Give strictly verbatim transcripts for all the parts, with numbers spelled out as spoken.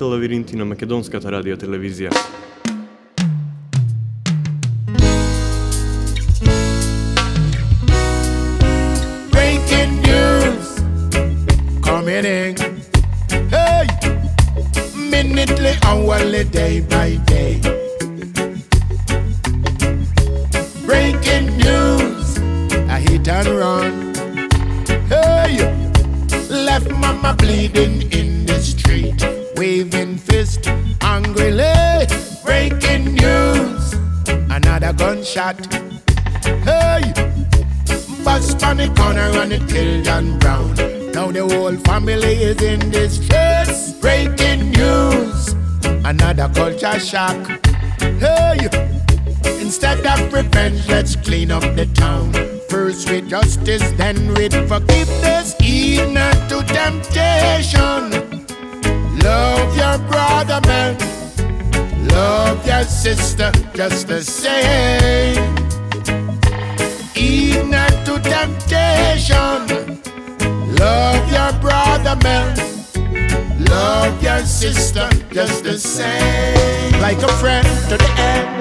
слушате Лавиринти на македонската радио телевизија. Breaking news coming in. Hey, minutely, hourly, day by day. Breaking news, I hit and run. Hey, left mama bleeding in the street, waving fist angrily. Breaking news, another gunshot. Hey, bus on the corner and it killed John Brown. Now the whole family is in distress. Breaking news, another culture shock. Hey, instead of revenge, let's clean up the town. First with justice, then with forgiveness. Heed not to temptation. Love your brother, man. Love your sister, just the same. Heed not to temptation. Love your brother, man. Love your sister, just the same. Like a friend to the end.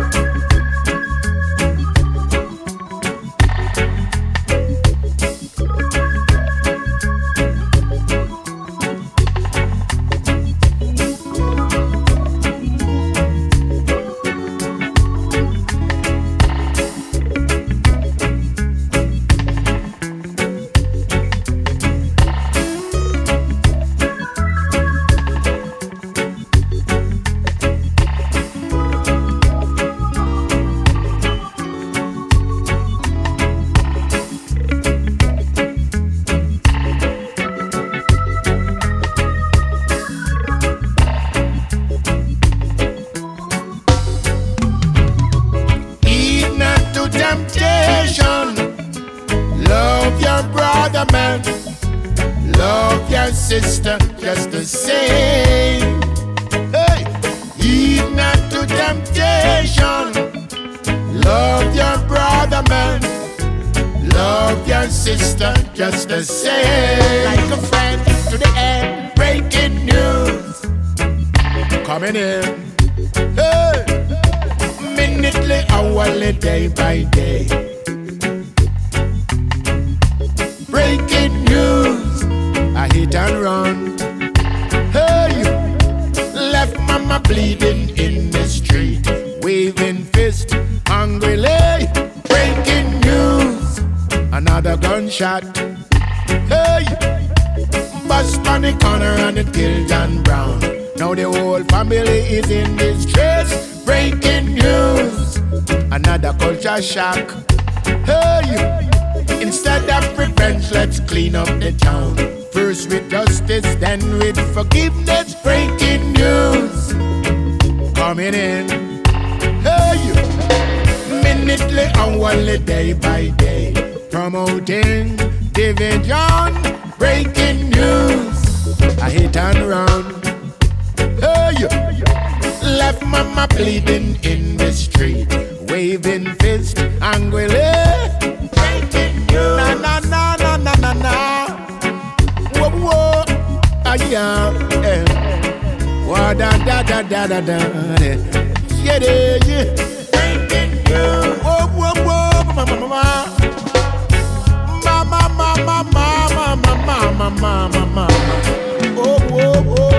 Temptation. Love your brother, man. Love your sister, just the same. Hey, heed not to temptation. Love your brother, man. Love your sister, just the same. Like a friend to the end. Breaking news coming in. Hey, minutely, hourly, day by day. Breaking news, I hit and run. Hey, left mama bleeding in the street, waving fist angrily. Breaking news, another gunshot. Hey, bus on the corner and it killed John Brown. Now the whole family is in distress. Breaking news, another culture shock. Hey, instead of revenge, let's clean up the town. First with justice, then with forgiveness. Breaking news coming in. Hey, minutely, hourly, day by day. Promoting division. Breaking news, I hit and run. Hey, left mama bleeding in the street, waving fist angrily. Breaking news. Na na na na na na na. Whoa whoa. Ah yeah. Eh. Wah da da da da da da. Yeah yeah yeah. Breaking news. Whoa whoa whoa. Mama mama. Mama mama mama mama mama mama mama. Oh whoa whoa.